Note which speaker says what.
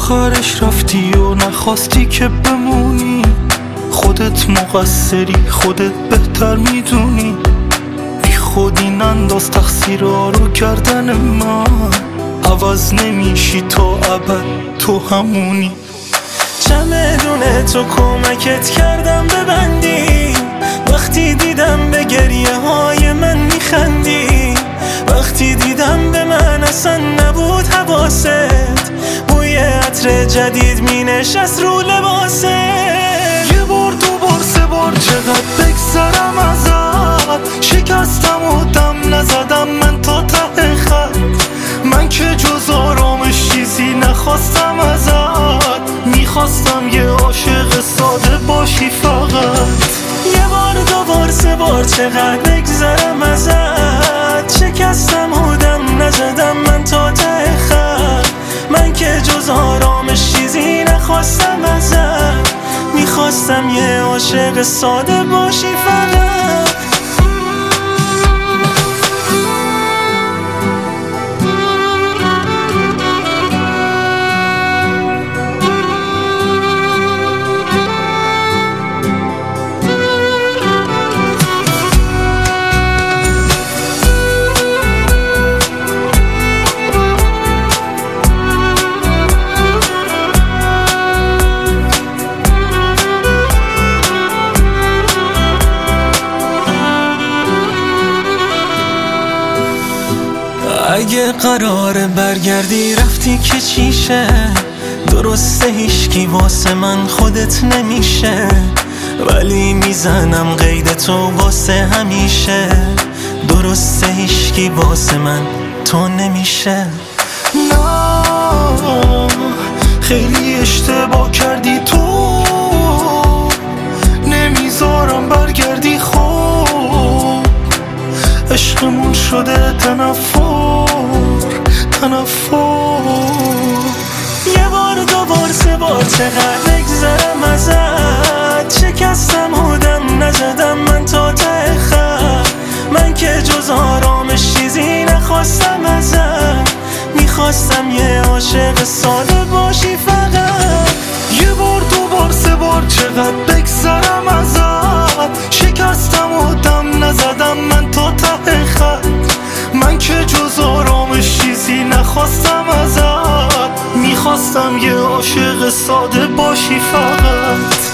Speaker 1: آخرش رفتی و نخواستی که بمونی. خودت مقصری، خودت بهتر میدونی. بی خودی ننداز تقصیرها رو گردن من. عوض نمیشی تا ابد، تو همونی.
Speaker 2: چمدون تو کمکت کردم ببندی. وقتی دیدم به گریه های من میخندی. وقتی دیدم به من اصلا نبود حواست. بوی عطر جدید مینشست رو لباست.
Speaker 1: یه بار دو بار سه بار چقدر بگذرم ازت. شکستم و دم نزدم من تا ته خط. من که جز آرامش چیزی نخواستم ازت. میخواستم یه عاشق ساده باشی فقط.
Speaker 2: یه بار دو بار سه بار چقدر بگذرم ازت. شکستم و دم نزدم من تا ته خط. من که جز آرامش چیزی نخواستم ازت. میخواستم یه عاشق ساده باشی فقط. اگه قراره برگردی رفتی که چیشه. درسته هیچکی واسه من خودت نمیشه. ولی میزنم قید تو واسه همیشه. درسته هیچکی واسه من تو نمیشه.
Speaker 1: نه خیلی اشتباه کردی تو. نمیذارم برگردی. خوب عشقمون شده تنفر.
Speaker 2: یه بار دو بار سه بار چقدر بگذرم ازت. شکستم و دم نزدم من تا ته خط. من که جز آرامش چیزی نخواستم ازت. میخواستم یه عاشق ساده باشی فقط.
Speaker 1: یه بار دو بار سه بار چقدر بگذرم ازت. شکستم و دم نزدم من تا ته خط. من که جز آرامش چیزی نخواستم ازت. میخواستم یه عاشق ساده باشی فقط.